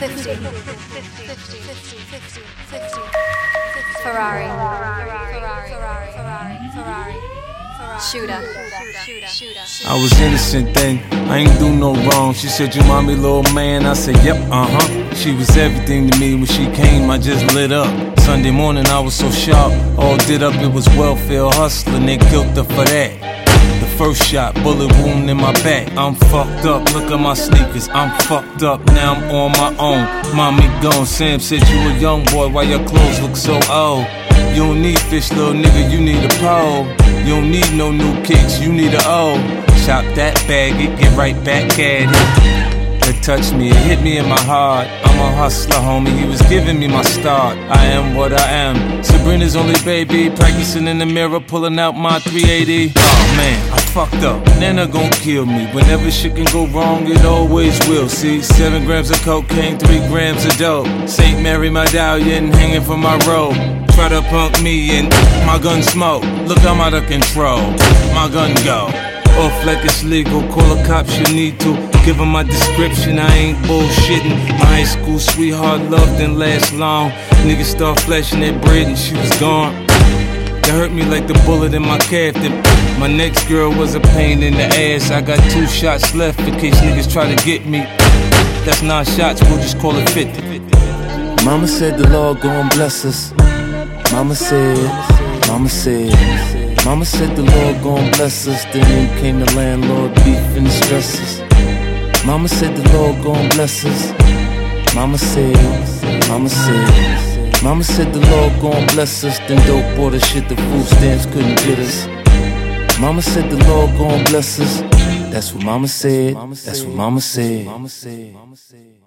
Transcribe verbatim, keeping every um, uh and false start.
fifty, fifty, fifty, fifty. Ferrari, Ferrari, Ferrari, Ferrari, Ferrari, Ferrari. Shooter, shooter, shooter. I was innocent then, I ain't do no wrong. She said, you mommy, little man. I said, yep, uh-huh. She was everything to me. When she came, I just lit up. Sunday morning, I was so sharp, all did up. It was welfare hustling, they killed her for that. The first shot, bullet wound in my back. I'm fucked up, look at my sneakers. I'm fucked up, now I'm on my own. Mommy gone, Sam said you a young boy, why your clothes look so old? You don't need fish, little nigga, you need a pole. You don't need no new kicks, you need a O. Chop that bag, it get right back at it. It touched me, it hit me in my heart. I'm a hustler, homie, he was giving me my start. I am what I am, Sabrina's only baby. Practicing in the mirror, pulling out my three eighty. Oh man, I fucked up, Nana gon' kill me. Whenever shit can go wrong, it always will. See, seven grams of cocaine, three grams of dope. Saint Mary medallion hanging from my robe. Try to punk me and my gun smoke. Look, I'm out of control, my gun go off like it's legal, call a cop, you need to. Give him my description, I ain't bullshitting. My high school sweetheart love didn't last long. Niggas start flashing that bread and she was gone. That hurt me like the bullet in my calf. My next girl was a pain in the ass. I got two shots left in case niggas try to get me. That's nine shots, we'll just call it fifty. Mama said the Lord gon' bless us. Mama said, Mama said Mama said the Lord gon' bless us. Then came the landlord, beef and the stresses. Mama said the Lord gon' bless us. Mama said, Mama said Mama said the Lord gon' bless us. Then dope bought the shit the food stamps couldn't get us. Mama said the Lord gon' bless us. That's what Mama said. That's what Mama said.